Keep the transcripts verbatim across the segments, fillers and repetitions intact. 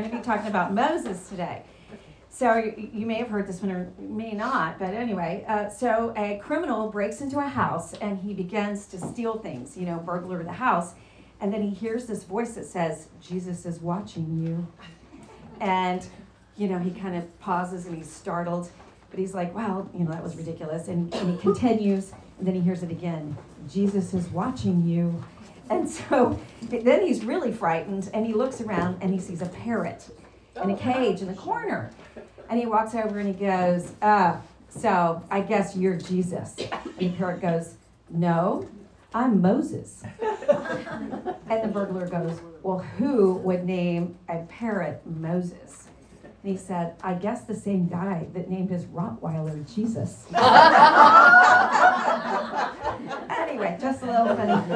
going to be talking about Moses today. So you, you may have heard this one or may not, but anyway, uh, so a criminal breaks into a house and he begins to steal things, you know, burglar the house. And then he hears this voice that says, Jesus is watching you. And, you know, he kind of pauses and he's startled. But he's like, well, you know, that was ridiculous. And, and he continues, and then he hears it again. Jesus is watching you. And so then he's really frightened, and he looks around, and he sees a parrot in a cage in the corner. And he walks over and he goes, uh, so I guess you're Jesus. And the parrot goes, no, I'm Moses. And the burglar goes, well, who would name a parrot Moses? And he said, I guess the same guy that named his Rottweiler Jesus. Anyway, just a little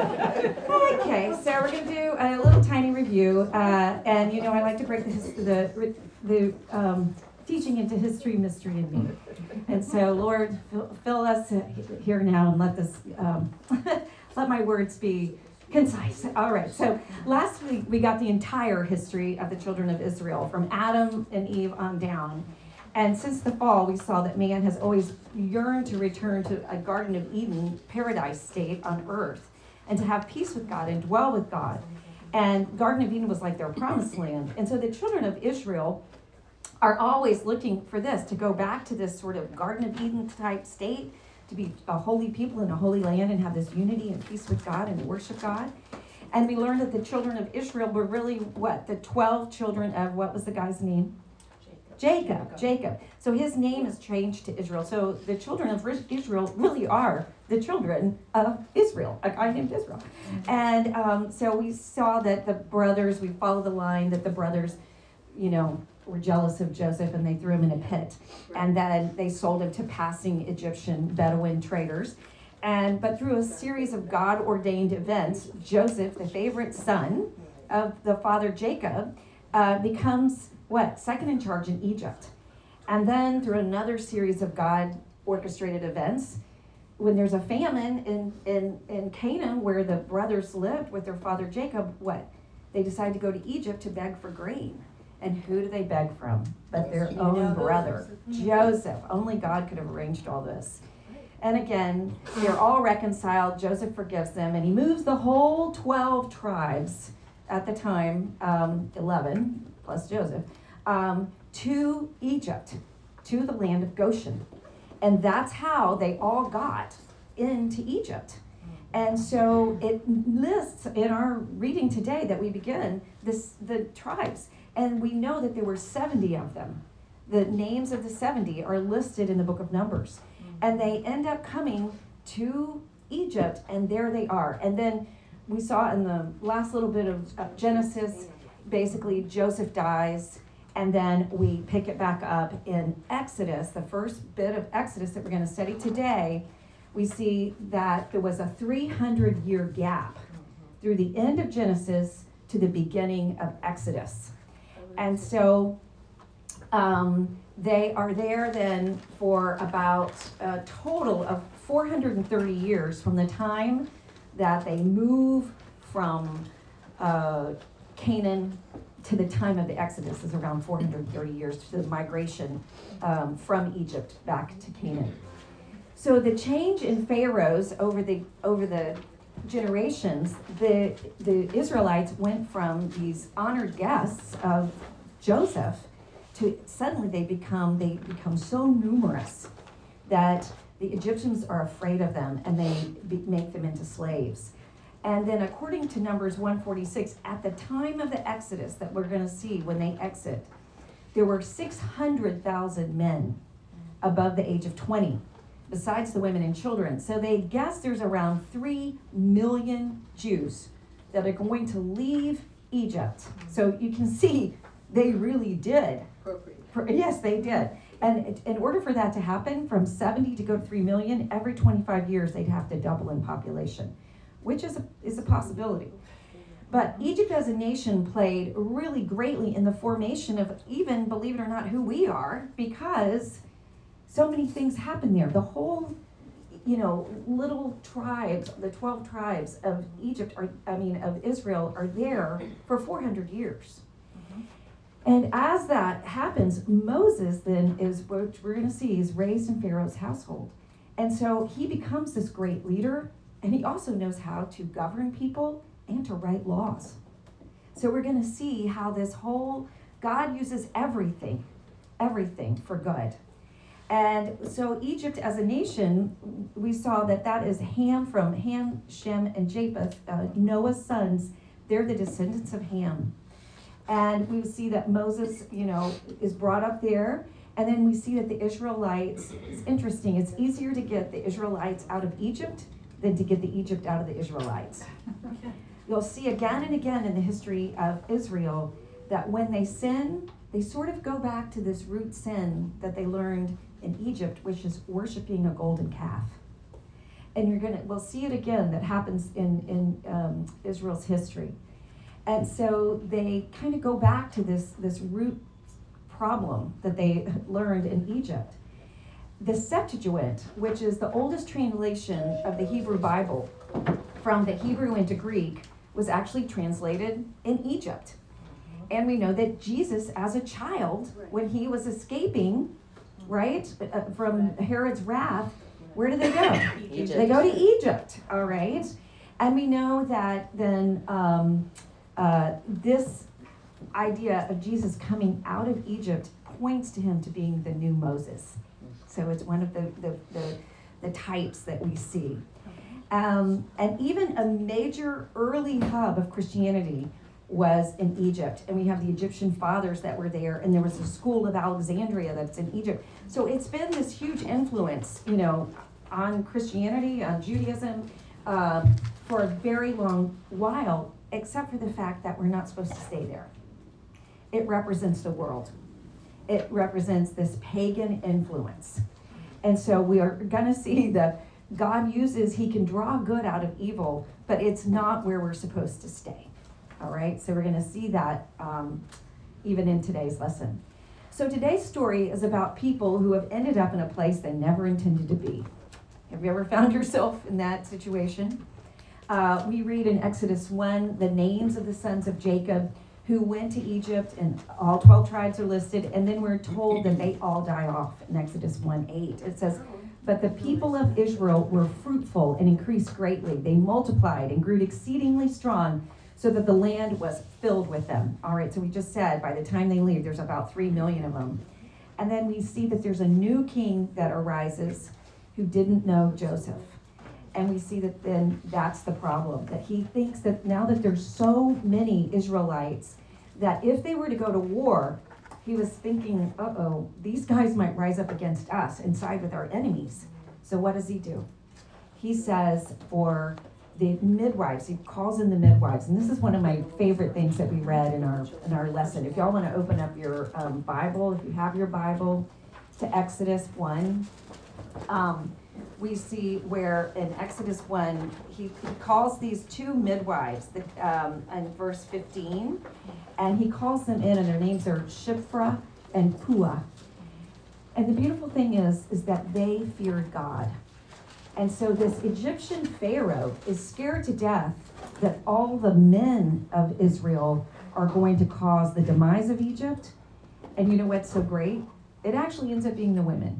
funny. Okay, so we're going to do a little tiny review. Uh, and, you know, I like to break the, his- the, the um, teaching into history, mystery, and me. And so, Lord, fill, fill us here now and let this, um, let my words be concise. All right, so last week we got the entire history of the children of Israel from Adam and Eve on down. And since the fall, we saw that man has always yearned to return to a Garden of Eden paradise state on earth and to have peace with God and dwell with God. And Garden of Eden was like their promised land. And so the children of Israel are always looking for this, to go back to this sort of Garden of Eden type state, to be a holy people in a holy land and have this unity and peace with God and worship God. And we learned that the children of Israel were really what? The twelve children of, what was the guy's name? Jacob. Jacob. Jacob. So his name is changed to Israel. So the children of Israel really are the children of Israel, a guy named Israel. And um, so we saw that the brothers, we follow the line that the brothers, you know, were jealous of Joseph and they threw him in a pit. And then they sold him to passing Egyptian Bedouin traders. And but through a series of God-ordained events, Joseph, the favorite son of the father Jacob, uh, becomes what? Second in charge in Egypt. And then through another series of God-orchestrated events, when there's a famine in, in, in Canaan where the brothers lived with their father Jacob, what? They decide to go to Egypt to beg for grain. And who do they beg from but their own brother, Joseph? Only God could have arranged all this. And again, they're all reconciled. Joseph forgives them, and he moves the whole twelve tribes at the time, um, eleven plus Joseph, um, to Egypt, to the land of Goshen. And that's how they all got into Egypt. And so it lists in our reading today that we begin this the tribes. And we know that there were seventy of them. The names of the seventy are listed in the book of Numbers. And they end up coming to Egypt, and there they are. And then we saw in the last little bit of, of Genesis, basically Joseph dies, and then we pick it back up in Exodus, the first bit of Exodus that we're going to study today. We see that there was a three hundred year gap through the end of Genesis to the beginning of Exodus. And so um, they are there then for about a total of four hundred thirty years from the time that they move from uh, Canaan to the time of the Exodus is around four hundred thirty years to the migration um, from Egypt back to Canaan. So the change in pharaohs over the over the generations, the the Israelites went from these honored guests of Joseph to suddenly they become they become so numerous that the Egyptians are afraid of them and they be, make them into slaves. And then according to Numbers one forty-six, at the time of the Exodus that we're going to see when they exit, there were six hundred thousand men above the age of twenty. Besides the women and children. So they guess there's around three million Jews that are going to leave Egypt. So you can see they really did. For, yes, they did. And in order for that to happen, from seventy to go to three million, every twenty-five years they'd have to double in population, which is a, is a possibility. But Egypt as a nation played really greatly in the formation of even, believe it or not, who we are, because so many things happen there. The whole, you know, little tribes, the twelve tribes of Egypt, are, I mean, of Israel, are there for four hundred years. Mm-hmm. And as that happens, Moses then is, what we're going to see, is raised in Pharaoh's household. And so he becomes this great leader, and he also knows how to govern people and to write laws. So we're going to see how this whole, God uses everything, everything for good. And so Egypt as a nation, we saw that that is Ham, from Ham, Shem, and Japheth, uh, Noah's sons. They're the descendants of Ham. And we see that Moses, you know, is brought up there. And then we see that the Israelites, it's interesting, it's easier to get the Israelites out of Egypt than to get the Egypt out of the Israelites. You'll see again and again in the history of Israel that when they sin, they sort of go back to this root sin that they learned in Egypt, which is worshiping a golden calf. And you're gonna, we'll see it again, that happens in, in um, Israel's history. And so they kind of go back to this, this root problem that they learned in Egypt. The Septuagint, which is the oldest translation of the Hebrew Bible from the Hebrew into Greek, was actually translated in Egypt. And we know that Jesus, as a child, when he was escaping, right, uh, from Herod's wrath, where did they go? Egypt. They go to Egypt, all right? And we know that then um, uh, this idea of Jesus coming out of Egypt points to him to being the new Moses. So it's one of the, the, the, the types that we see. Um, and even a major early hub of Christianity was in Egypt. And we have the Egyptian fathers that were there, and there was a school of Alexandria that's in Egypt. So it's been this huge influence, you know, on Christianity, on Judaism, uh, for a very long while, except for the fact that we're not supposed to stay there. It represents the world. It represents this pagan influence. And so we are going to see that God uses, he can draw good out of evil, but it's not where we're supposed to stay. All right, so we're going to see that um, even in today's lesson. So today's story is about people who have ended up in a place they never intended to be. Have you ever found yourself in that situation? Uh, we read in Exodus one the names of the sons of Jacob who went to Egypt, and all twelve tribes are listed, and then we're told that they all die off in Exodus one eight. It says, "But the people of Israel were fruitful and increased greatly. They multiplied and grew exceedingly strong, so that the land was filled with them." All right, so we just said by the time they leave, there's about three million of them. And then we see that there's a new king that arises who didn't know Joseph. And we see that then that's the problem, that he thinks that now that there's so many Israelites, that if they were to go to war, he was thinking, uh-oh, these guys might rise up against us and side with our enemies. So what does he do? He says for the midwives, he calls in the midwives, and this is one of my favorite things that we read in our in our lesson. If y'all want to open up your um, Bible, if you have your Bible, to Exodus one, um, we see where in Exodus one, he, he calls these two midwives that, um, in verse fifteen, and he calls them in, and their names are Shiphrah and Puah. And the beautiful thing is, is that they feared God. And so this Egyptian Pharaoh is scared to death that all the men of Israel are going to cause the demise of Egypt. And you know what's so great? It actually ends up being the women.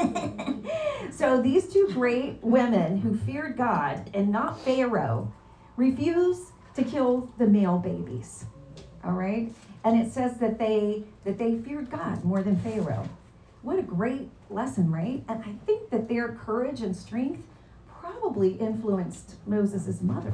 So these two great women who feared God and not Pharaoh refuse to kill the male babies. All right? And it says that they that they feared God more than Pharaoh. What a great lesson, right? And I think that their courage and strength probably influenced Moses' mother.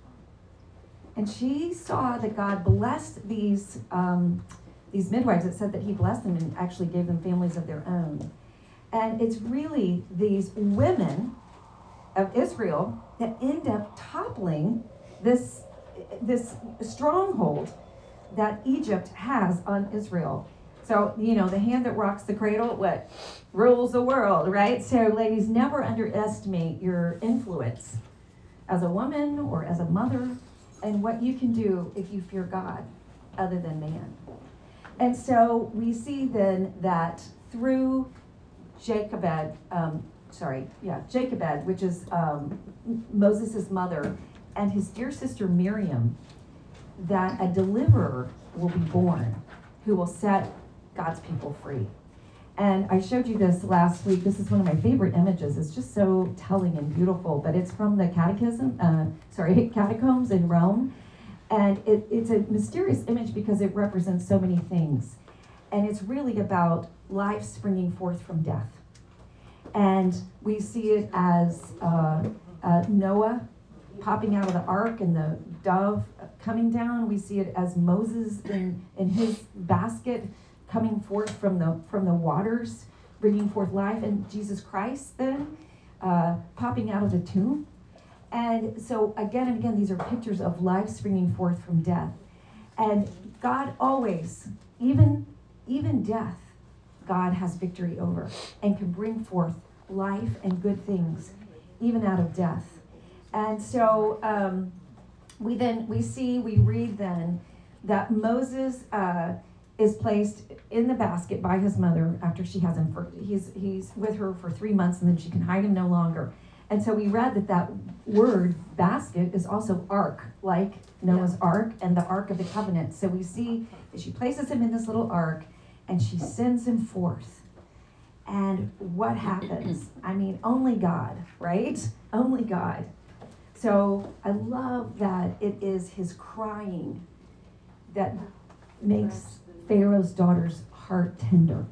And she saw that God blessed these um, these midwives. It said that he blessed them and actually gave them families of their own. And it's really these women of Israel that end up toppling this, this stronghold that Egypt has on Israel. So, you know, the hand that rocks the cradle, what? Rules the world, right? So, ladies, never underestimate your influence as a woman or as a mother and what you can do if you fear God other than man. And so we see then that through Jochebed, um, sorry, yeah, Jochebed, which is um, Moses' mother, and his dear sister Miriam, that a deliverer will be born. who will set God's people free. And I showed you this last week. This is one of my favorite images. It's just so telling and beautiful, but it's from the catechism, uh, sorry, catacombs in Rome. And it, it's a mysterious image because it represents so many things. And it's really about life springing forth from death. And we see it as uh, uh, Noah popping out of the ark and the dove coming down. We see it as Moses in, in his basket coming forth from the from the waters, bringing forth life, and Jesus Christ then uh, popping out of the tomb. And so again and again, these are pictures of life springing forth from death. And God always, even, even death, God has victory over and can bring forth life and good things, even out of death. And so um, we then, we see, we read then that Moses uh, is placed in the basket by his mother after she has him for, he's, he's with her for three months and then she can hide him no longer. And so we read that that word basket is also ark, like Noah's ark and the ark of the covenant. So we see that she places him in this little ark and she sends him forth. And what happens? I mean, only God, right? Only God. So I love that it is his crying that makes Pharaoh's daughter's heart tender.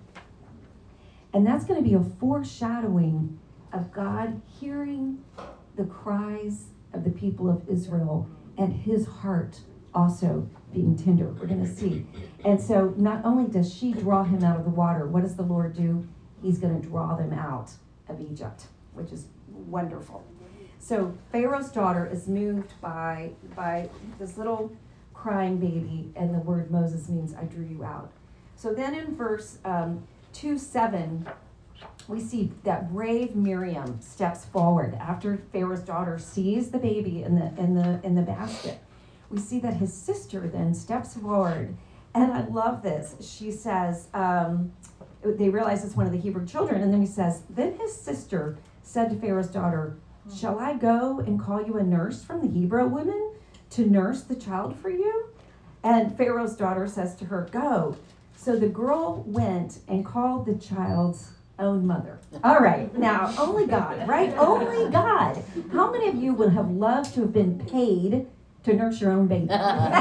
And that's going to be a foreshadowing of God hearing the cries of the people of Israel and his heart also being tender. We're going to see. And so not only does she draw him out of the water, what does the Lord do? He's going to draw them out of Egypt, which is wonderful. So Pharaoh's daughter is moved by, by this little crying baby, and the word Moses means I drew you out. So then in verse um, two seven, we see that brave Miriam steps forward after Pharaoh's daughter sees the baby in the in the in the basket. We see that his sister then steps forward, and I love this. She says, um, they realize it's one of the Hebrew children, and then he says, then his sister said to Pharaoh's daughter, shall I go and call you a nurse from the Hebrew women to nurse the child for you? And Pharaoh's daughter says to her, go. So the girl went and called the child's own mother. All right, now, only God, right? Only God. How many of you would have loved to have been paid to nurse your own baby?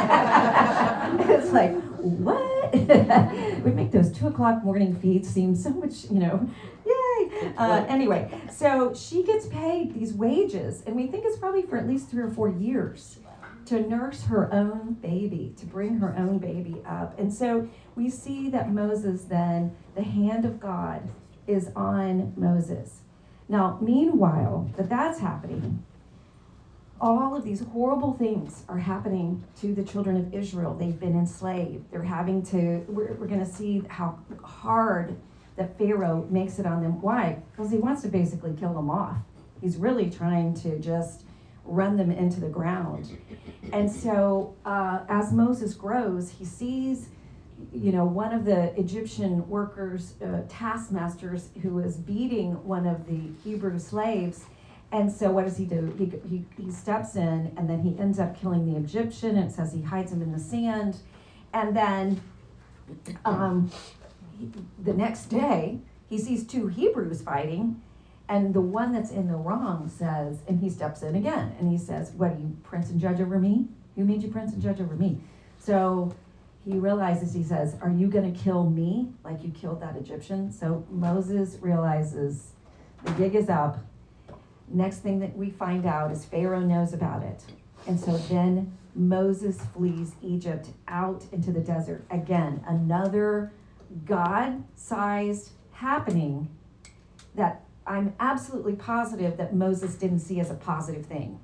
It's like, what? We make those two o'clock morning feeds seem so much, you know, yay. Uh, anyway, so she gets paid these wages, and we think it's probably for at least three or four years to nurse her own baby, to bring her own baby up. And so we see that Moses then, the hand of God is on Moses. Now, meanwhile, that that's happening, all of these horrible things are happening to the children of Israel. They've been enslaved. They're having to, we're, we're going to see how hard that Pharaoh makes it on them. Why? Because he wants to basically kill them off. He's really trying to just run them into the ground. And so uh, as Moses grows, he sees, you know, one of the Egyptian workers, uh, taskmasters, who is beating one of the Hebrew slaves. And so what does he do? He, he, he steps in, and then he ends up killing the Egyptian. And it says he hides him in the sand. And then um, he, the next day, he sees two Hebrews fighting. And the one that's in the wrong says, and he steps in again, and he says, what, are you prince and judge over me? Who made you prince and judge over me? So he realizes, he says, are you going to kill me like you killed that Egyptian? So Moses realizes the gig is up. Next thing that we find out is Pharaoh knows about it. And so then Moses flees Egypt out into the desert. Again, another God-sized happening that I'm absolutely positive that Moses didn't see as a positive thing.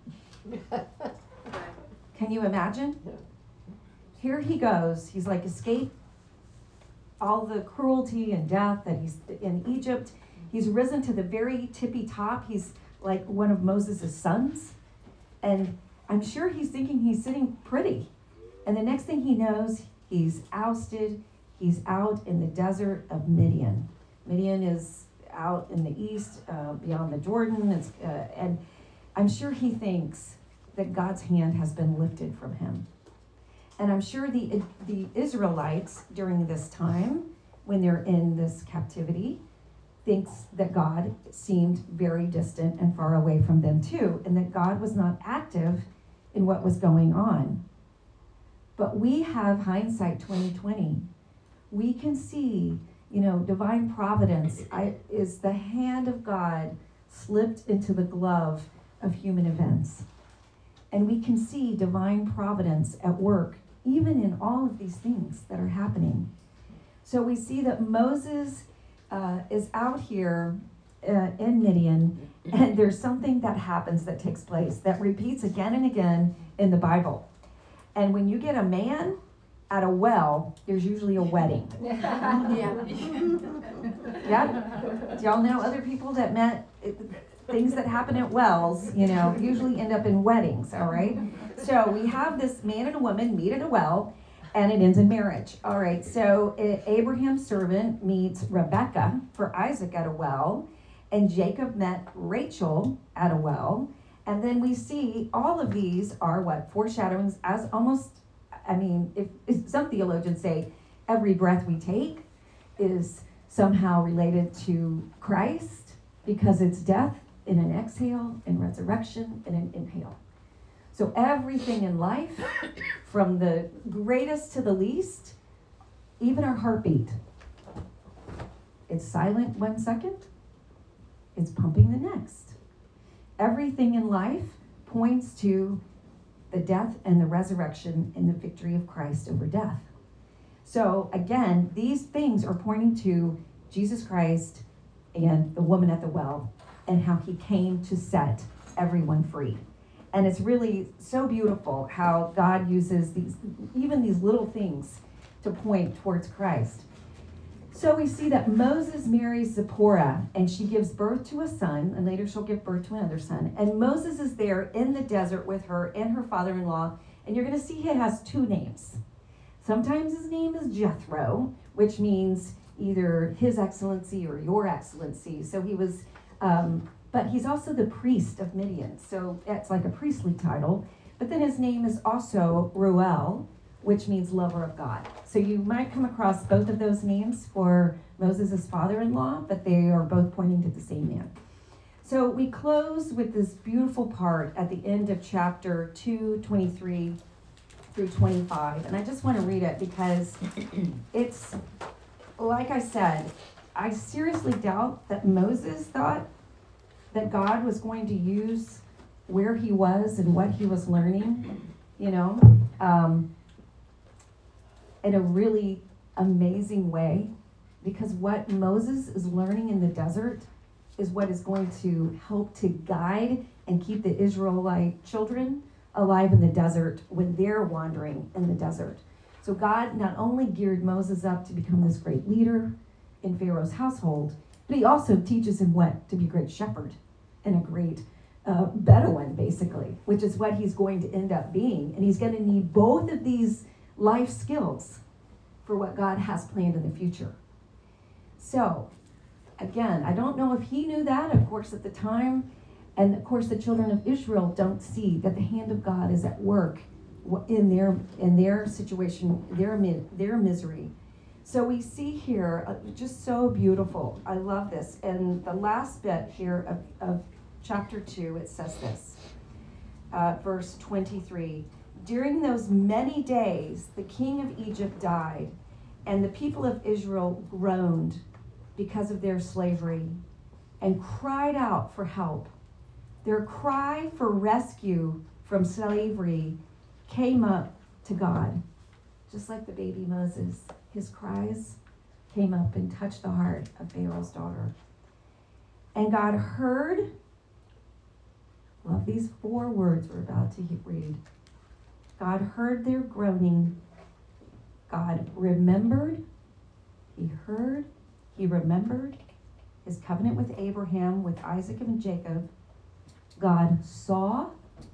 Can you imagine? Here he goes. He's like, escape all the cruelty and death that he's in Egypt. He's risen to the very tippy top. He's like one of Moses' sons. And I'm sure he's thinking he's sitting pretty. And the next thing he knows, he's ousted. He's out in the desert of Midian. Midian is out in the east, uh, beyond the Jordan. It's, uh, and I'm sure he thinks that God's hand has been lifted from him. And I'm sure the, the Israelites during this time, when they're in this captivity, thinks that God seemed very distant and far away from them too, and that God was not active in what was going on. But we have hindsight twenty twenty. We can see, you know, divine providence I, is the hand of God slipped into the glove of human events. And we can see divine providence at work, even in all of these things that are happening. So we see that Moses uh, is out here uh, in Midian, and there's something that happens that takes place that repeats again and again in the Bible. And when you get a man at a well, there's usually a wedding. Yeah. Yeah? Do y'all know other people that met things that happen at wells, you know, usually end up in weddings, all right? So we have this man and a woman meet at a well, and it ends in marriage. All right, so uh, Abraham's servant meets Rebekah for Isaac at a well, and Jacob met Rachel at a well. And then we see all of these are what? Foreshadowings, as almost, I mean, if, if some theologians say every breath we take is somehow related to Christ, because it's death in an exhale, and resurrection in an inhale. So everything in life, from the greatest to the least, even our heartbeat, it's silent one second, it's pumping the next. Everything in life points to the death and the resurrection and the victory of Christ over death. So again, these things are pointing to Jesus Christ and the woman at the well, and how he came to set everyone free. And it's really so beautiful how God uses these, even these little things, to point towards Christ. So we see that Moses marries Zipporah, and she gives birth to a son, and later she'll give birth to another son. And Moses is there in the desert with her and her father-in-law, and you're going to see he has two names. Sometimes his name is Jethro, which means either His Excellency or Your Excellency. So he was... Um, but he's also the priest of Midian, so it's like a priestly title. But then his name is also Reuel, which means lover of God. So you might come across both of those names for Moses' father-in-law, but they are both pointing to the same man. So we close with this beautiful part at the end of chapter two, twenty-three through twenty-five. And I just want to read it because it's, like I said, I seriously doubt that Moses thought that God was going to use where he was and what he was learning, you know, um, in a really amazing way. Because what Moses is learning in the desert is what is going to help to guide and keep the Israelite children alive in the desert when they're wandering in the desert. So God not only geared Moses up to become this great leader in Pharaoh's household, but he also teaches him what? To be a great shepherd and a great uh, Bedouin, basically, which is what he's going to end up being. And he's going to need both of these life skills for what God has planned in the future. So, again, I don't know if he knew that, of course, at the time. And of course, the children of Israel don't see that the hand of God is at work in their in their situation, their their misery. So we see here, uh, just so beautiful. I love this. And the last bit here of, of chapter two, it says this, uh, verse twenty-three. During those many days, the king of Egypt died, and the people of Israel groaned because of their slavery and cried out for help. Their cry for rescue from slavery came up to God, just like the baby Moses. His cries came up and touched the heart of Pharaoh's daughter. And God heard, love these four words we're about to read. God heard their groaning. God remembered, he heard, he remembered his covenant with Abraham, with Isaac and Jacob. God saw,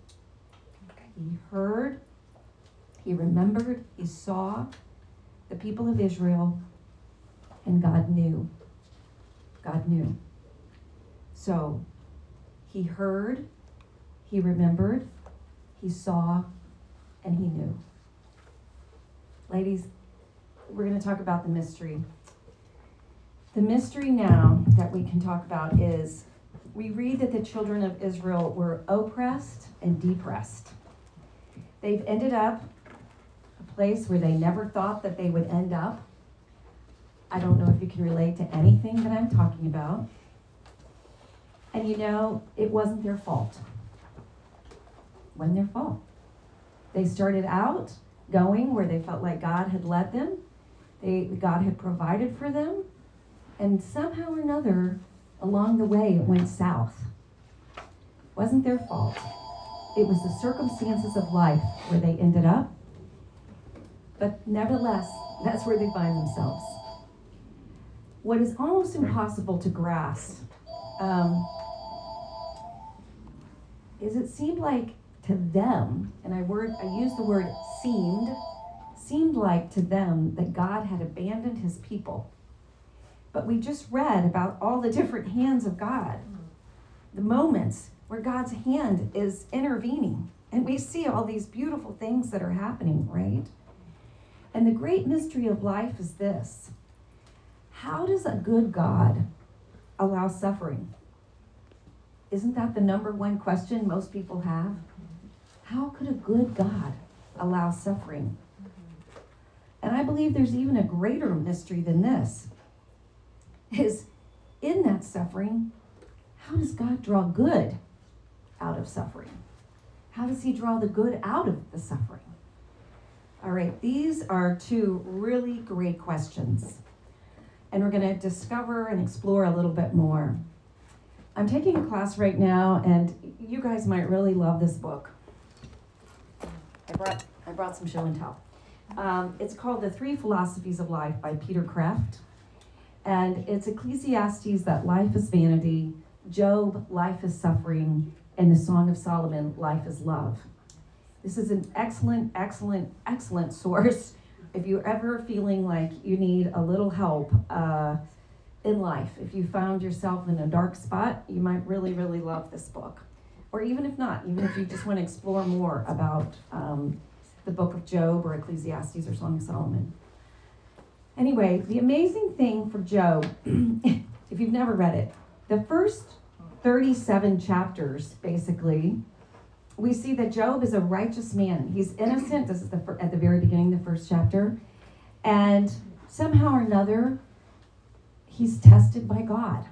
he heard, he remembered, he saw the people of Israel, and God knew. God knew. So, he heard, he remembered, he saw, and he knew. Ladies, we're going to talk about the mystery. The mystery now that we can talk about is we read that the children of Israel were oppressed and depressed. They've ended up a place where they never thought that they would end up. I don't know if you can relate to anything that I'm talking about. And you know, it wasn't their fault. It wasn't their fault. They started out going where they felt like God had led them. They, God had provided for them. And somehow or another, along the way, it went south. It wasn't their fault. It was the circumstances of life where they ended up. But nevertheless, that's where they find themselves. What is almost impossible to grasp um, is it seemed like to them, and I word I use the word seemed, seemed like to them that God had abandoned his people. But we just read about all the different hands of God, the moments where God's hand is intervening. And we see all these beautiful things that are happening, right? And the great mystery of life is this. How does a good God allow suffering? Isn't that the number one question most people have? How could a good God allow suffering? And I believe there's even a greater mystery than this. Is in that suffering, how does God draw good out of suffering? How does he draw the good out of the suffering? All right, these are two really great questions. And we're going to discover and explore a little bit more. I'm taking a class right now, and you guys might really love this book. I brought I brought some show and tell. Um, it's called The Three Philosophies of Life by Peter Kraft. And it's Ecclesiastes, that life is vanity, Job, life is suffering, and the Song of Solomon, life is love. This is an excellent, excellent, excellent source if you're ever feeling like you need a little help uh, in life. If you found yourself in a dark spot, you might really, really love this book. Or even if not, even if you just want to explore more about um, the book of Job or Ecclesiastes or Song of Solomon. Anyway, the amazing thing for Job, if you've never read it, the first thirty-seven chapters, basically, we see that Job is a righteous man. He's innocent. This is the at the very beginning, the first chapter. And somehow or another, he's tested by God.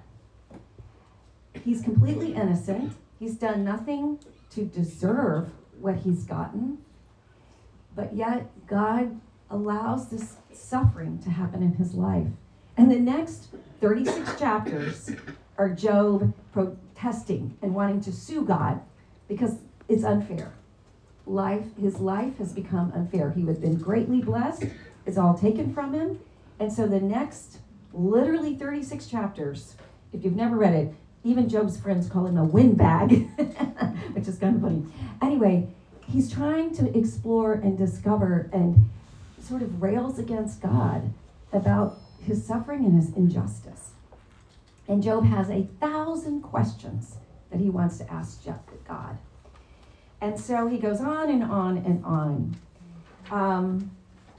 He's completely innocent. He's done nothing to deserve what he's gotten. But yet, God allows this suffering to happen in his life. And the next thirty-six chapters are Job protesting and wanting to sue God because it's unfair. Life, his life has become unfair. He had been greatly blessed. It's all taken from him. And so the next literally thirty-six chapters, if you've never read it, even Job's friends call him a windbag, which is kind of funny. Anyway, he's trying to explore and discover and sort of rails against God about his suffering and his injustice. And Job has a thousand questions that he wants to ask God. And so he goes on and on and on. Um,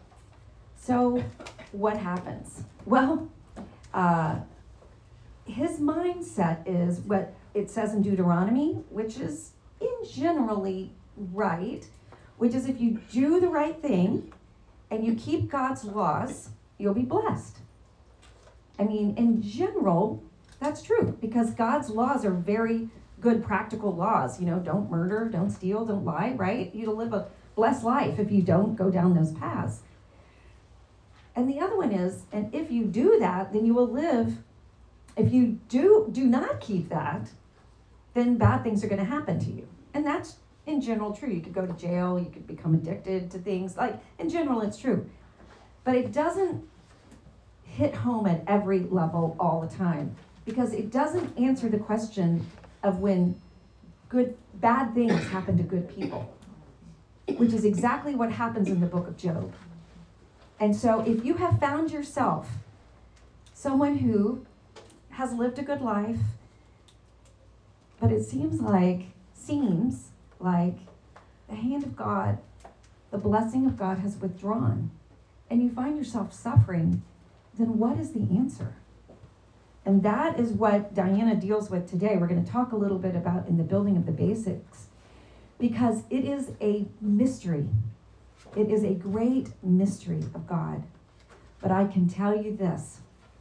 so what happens? Well, uh, his mindset is what it says in Deuteronomy, which is in generally right, which is if you do the right thing and you keep God's laws, you'll be blessed. I mean, in general, that's true, because God's laws are very good practical laws. You know, don't murder, don't steal, don't lie, right? You'll live a blessed life if you don't go down those paths. And the other one is, and if you do that, then you will live. If you do do not keep that, then bad things are going to happen to you. And that's in general true. You could go to jail, you could become addicted to things. Like, in general, it's true. But it doesn't hit home at every level all the time, because it doesn't answer the question of when good, bad things happen to good people, which is exactly what happens in the book of Job. And so if you have found yourself someone who has lived a good life, but it seems like, seems like the hand of God, the blessing of God has withdrawn. and you find yourself suffering, then what is the answer? And that is what Diana deals with today. We're going to talk a little bit about in the building of the basics, because it is a mystery. It is a great mystery of God. But I can tell you this.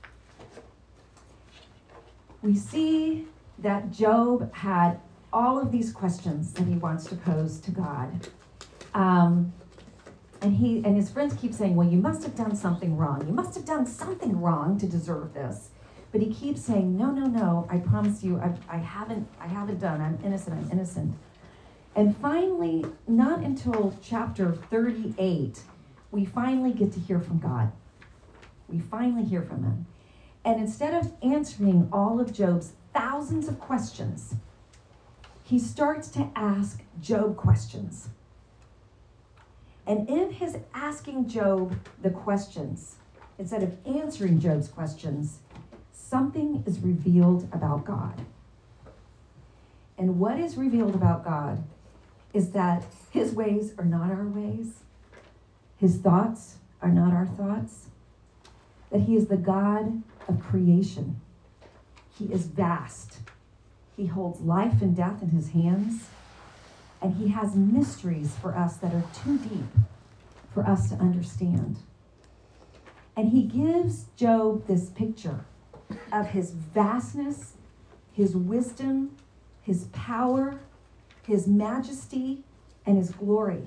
We see that Job had all of these questions that he wants to pose to God. Um, and he and his friends keep saying, well, you must have done something wrong. You must have done something wrong to deserve this. But he keeps saying, no, no, no, I promise you, I, I haven't, I haven't done, I'm innocent, I'm innocent. And finally, not until chapter thirty-eight, we finally get to hear from God. We finally hear from him. And instead of answering all of Job's thousands of questions, he starts to ask Job questions. And in his asking Job the questions, instead of answering Job's questions, something is revealed about God. And what is revealed about God is that his ways are not our ways. His thoughts are not our thoughts. That he is the God of creation. He is vast. He holds life and death in his hands. And he has mysteries for us that are too deep for us to understand. And he gives Job this picture of his vastness, his wisdom, his power, his majesty, and his glory.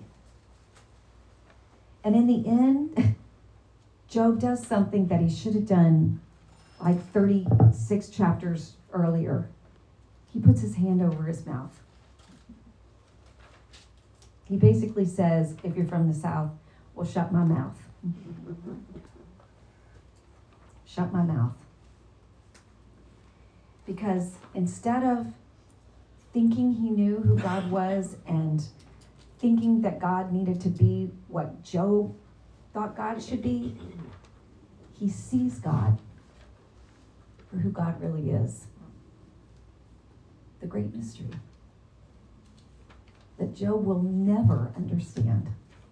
And in the end, Job does something that he should have done like thirty-six chapters earlier. He puts his hand over his mouth. He basically says, if you're from the South, well, shut my mouth. Shut my mouth. Because instead of thinking he knew who God was and thinking that God needed to be what Job thought God should be, he sees God for who God really is. The great mystery that Job will never understand.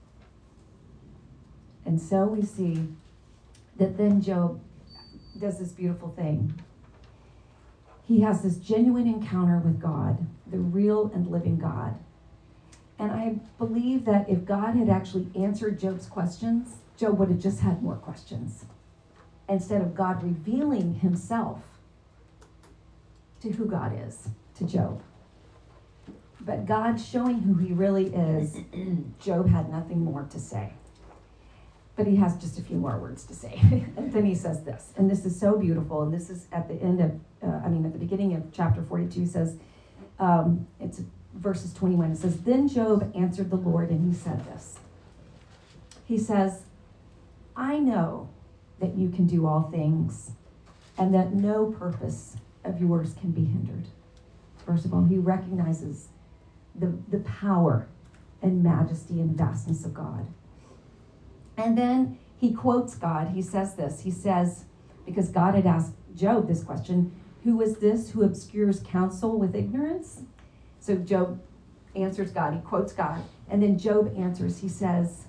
And so we see that then Job does this beautiful thing. He has this genuine encounter with God, the real and living God. And I believe that if God had actually answered Job's questions, Job would have just had more questions, instead of God revealing himself to who God is to Job. But God showing who he really is, Job had nothing more to say. But he has just a few more words to say. And then he says this, and this is so beautiful, and this is at the end of, uh, I mean, at the beginning of chapter forty-two, says, um, it's verses twenty-one, it says, then Job answered the Lord, and he said this. He says, I know that you can do all things, and that no purpose of yours can be hindered. First of all, he recognizes the, the power and majesty and vastness of God. And then he quotes God. He says this. He says, because God had asked Job this question, who is this who obscures counsel with ignorance? So Job answers God. He quotes God. And then Job answers. He says,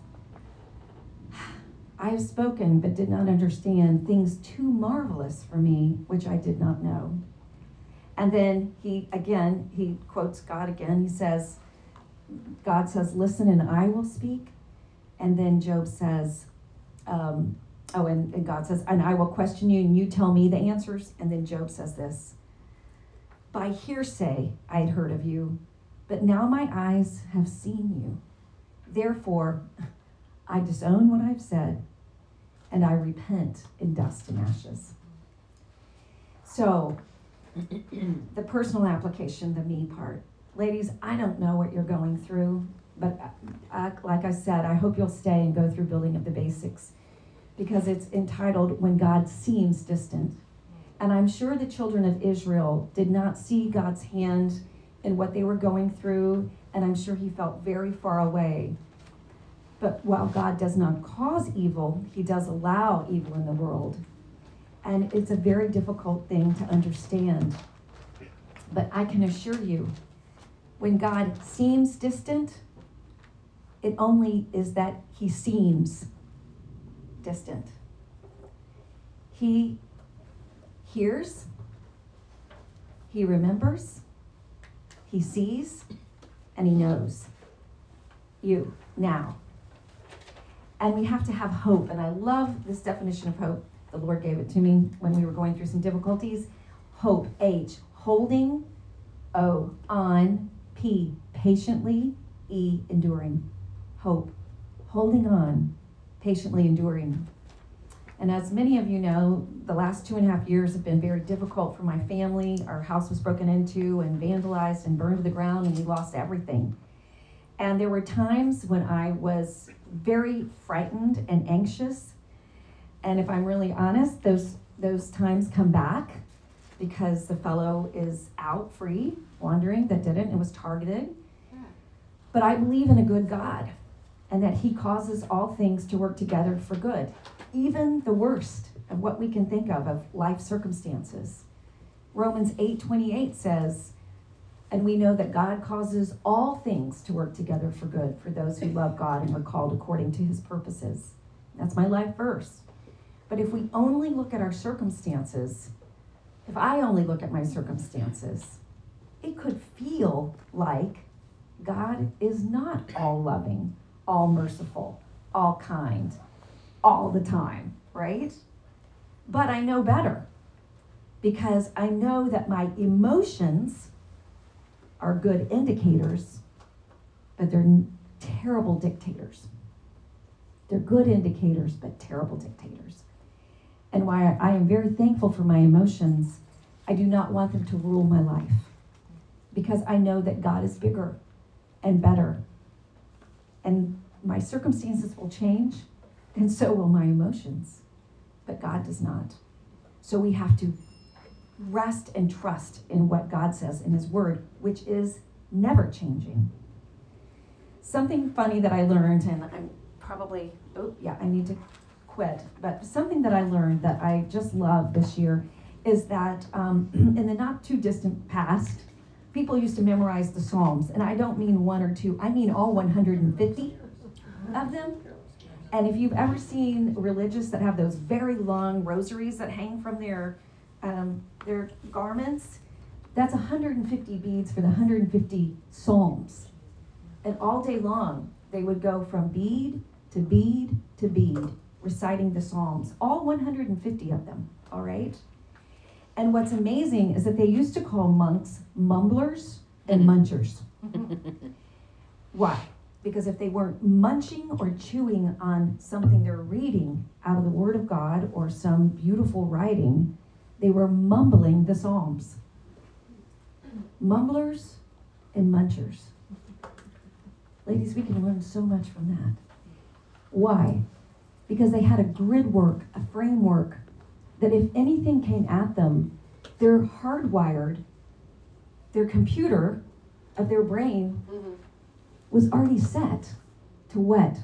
I have spoken but did not understand things too marvelous for me, which I did not know. And then he, again, he quotes God again. He says, God says, listen and I will speak. And then Job says, um, oh, and, and God says, and I will question you and you tell me the answers. And then Job says this, by hearsay I had heard of you, but now my eyes have seen you. Therefore, I disown what I've said, and I repent in dust and ashes. So, the personal application, the me part. Ladies, I don't know what you're going through, but I, like I said, I hope you'll stay and go through Building of the Basics, because it's entitled When God Seems Distant. And I'm sure the children of Israel did not see God's hand in what they were going through, and I'm sure he felt very far away. But while God does not cause evil, he does allow evil in the world. And it's a very difficult thing to understand. But I can assure you, when God seems distant, it only is that he seems. distant. He hears, he remembers, he sees, and he knows you now. And we have to have hope. And I love this definition of hope. The Lord gave it to me when we were going through some difficulties. Hope, H, holding, O, on, P, patiently, E, enduring. Hope, holding on, patiently enduring. And as many of you know, the last two and a half years have been very difficult for my family. Our house was broken into and vandalized and burned to the ground, and we lost everything. And there were times when I was very frightened and anxious. And if I'm really honest, those those times come back because the fellow is out free, wandering, that didn't, and was targeted. But I believe in a good God, and that he causes all things to work together for good, even the worst of what we can think of, of life circumstances. Romans eight twenty-eight says, and we know that God causes all things to work together for good for those who love God and are called according to his purposes. That's my life verse. But if we only look at our circumstances, if I only look at my circumstances, it could feel like God is not all loving, all merciful, all kind, all the time, right? But I know better, because I know that my emotions are good indicators, but they're terrible dictators. They're good indicators, but terrible dictators. And while I am very thankful for my emotions, I do not want them to rule my life, because I know that God is bigger and better. And my circumstances will change, and so will my emotions, but God does not. So we have to rest and trust in what God says in his word, which is never changing. Something funny that I learned, and I'm probably, oh yeah, I need to quit, but something that I learned that I just love this year is that um, in the not too distant past, people used to memorize the Psalms, and I don't mean one or two, I mean all one hundred fifty of them. And if you've ever seen religious that have those very long rosaries that hang from their um, their garments, that's one hundred fifty beads for the one hundred fifty Psalms. And all day long, they would go from bead to bead to bead, reciting the Psalms, all one hundred fifty of them, all right? And what's amazing is that they used to call monks mumblers and munchers. Why? Because if they weren't munching or chewing on something they're reading out of the Word of God or some beautiful writing, they were mumbling the Psalms. Mumblers and munchers. Ladies, we can learn so much from that. Why? Because they had a grid work, a framework, that if anything came at them, they're hardwired, their computer of their brain mm-hmm. was already set to what?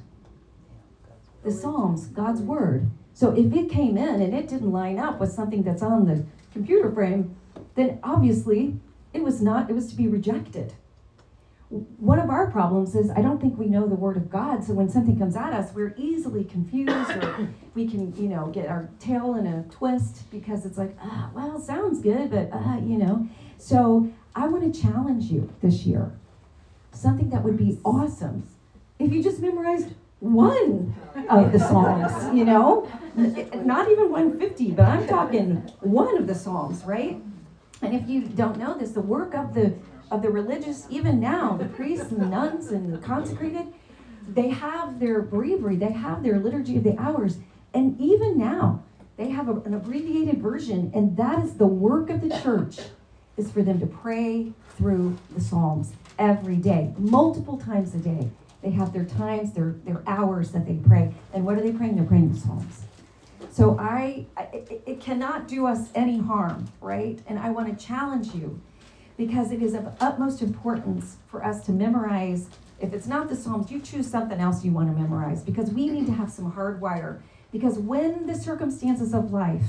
The Psalms, God's Word. So if it came in and it didn't line up with something that's on the computer frame, then obviously it was not, it was to be rejected. One of our problems is I don't think we know the Word of God, so when something comes at us, we're easily confused, or we can, you know, get our tail in a twist because it's like, ah, well, sounds good, but, uh, you know. So I want to challenge you this year. Something that would be awesome if you just memorized one of the Psalms, you know? Not even one hundred fifty, but I'm talking one of the Psalms, right? And if you don't know this, the work of the of the religious, even now, the priests and the nuns and the consecrated, they have their breviary, they have their liturgy of the hours, and even now, they have a, an abbreviated version, and that is the work of the church, is for them to pray through the Psalms every day, multiple times a day. They have their times, their, their hours that they pray, and what are they praying? They're praying the Psalms. So I, I it, it cannot do us any harm, right? And I want to challenge you, because it is of utmost importance for us to memorize. If it's not the Psalms, you choose something else you want to memorize, because we need to have some hardwire. Because when the circumstances of life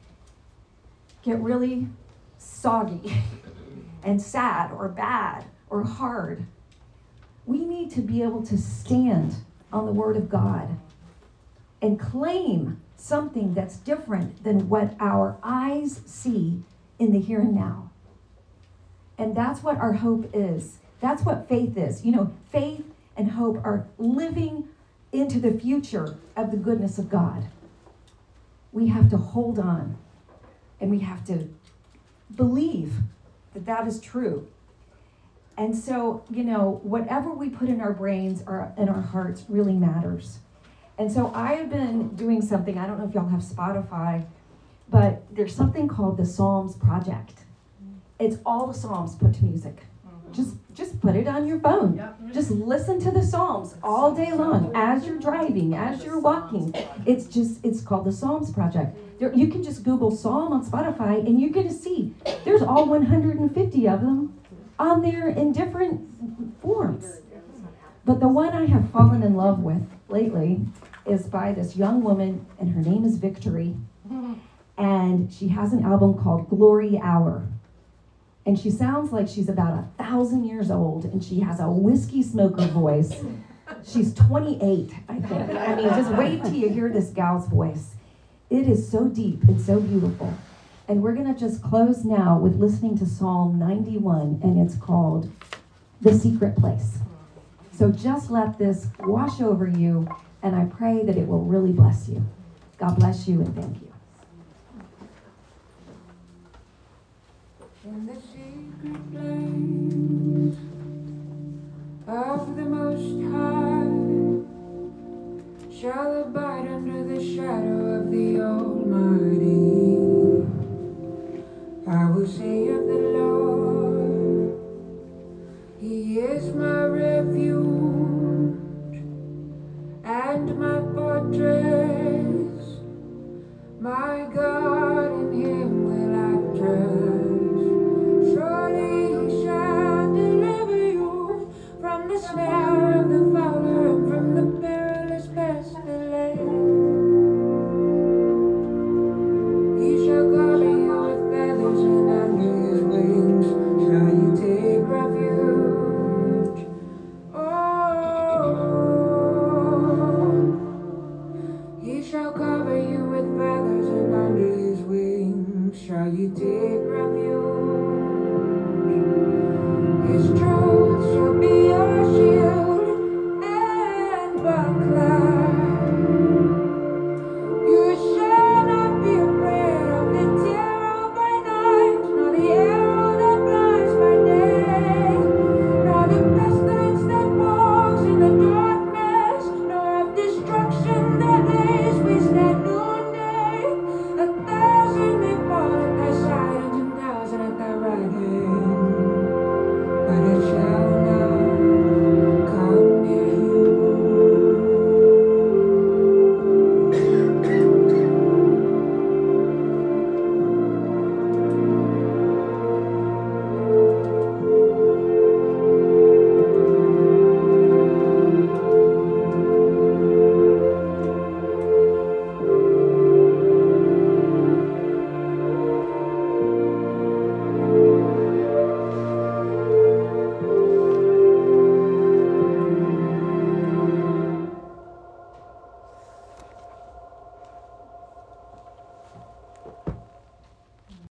get really soggy and sad or bad or hard, we need to be able to stand on the Word of God and claim something that's different than what our eyes see in the here and now. And that's what our hope is. That's what faith is. You know, faith and hope are living into the future of the goodness of God. We have to hold on, and we have to believe that that is true. And so, you know, whatever we put in our brains or in our hearts really matters. And so I have been doing something, I don't know if y'all have Spotify, but there's something called the Psalms Project. It's all the Psalms put to music. Mm-hmm. Just just put it on your phone. Yep. Just listen to the Psalms all day long as you're driving, as you're walking. It's just, it's called the Psalms Project. There, you can just Google Psalm on Spotify and you're going to see there's all one hundred fifty of them on there in different forms. But the one I have fallen in love with lately is by this young woman, and her name is Victory. And she has an album called Glory Hour. And she sounds like she's about a thousand years old, and she has a whiskey smoker voice. She's twenty-eight, I think. I mean, just wait till you hear this gal's voice. It is so deep and so beautiful. And we're going to just close now with listening to Psalm ninety-one, and it's called The Secret Place. So just let this wash over you, and I pray that it will really bless you. God bless you, and thank you. In the secret place.